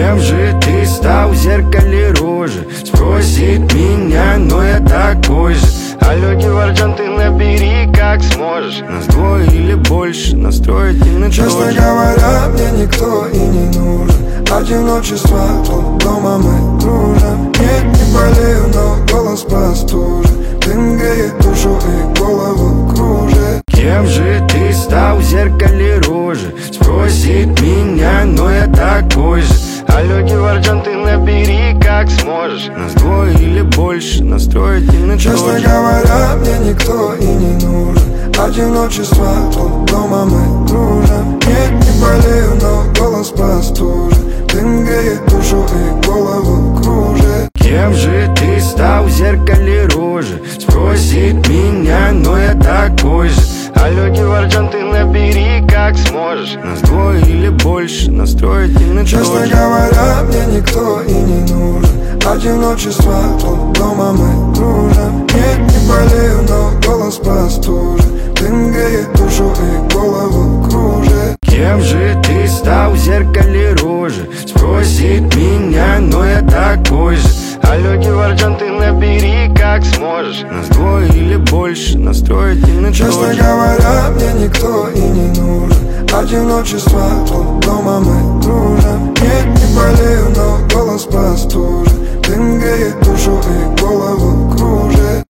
Кем же ты стал в зеркале рожи? Спросит меня, но я такой же. Алло, Геворджан, ты набери как сможешь. Нас двое или больше, настроить и на честно говоря, мне никто и не нужен. Одиночество, тут дома мы дружим. Нет, не болею, но голос простужен. Дым греет душу и голову кружит. Кем же ты стал в зеркале рожи? Спросит меня, но я такой же. Алло, Геворджан, ты набери как сможешь. Нас двое или больше, настроить и на честно говоря, мне никто и не нужен. Одиночество, тут дома мы дружим. Нет, не болею, но голос простужен. Дым греет душу и голову кружит. Кем же ты стал в зеркале рожи? Спросит меня, но я такой же. Алло, Геворджан, ты набери как сможешь. Нас двое или больше, настроить и на честно говоря, мне никто и не нужен. Одиночество, тут дома мы дружим. Нет, не болею, но голос простужен. Дым греет душу и голову кружит. Кем же ты стал в зеркале рожи? Спросит меня, но я такой же. Алло, Геворджан, ты набери как сможешь. Нас двое или больше, настроить и на честно говоря, мне никто и не нужен. Одиночество, тут дома мы дружим. Нет, не болею, но голос простужен. Дым греет душу и голову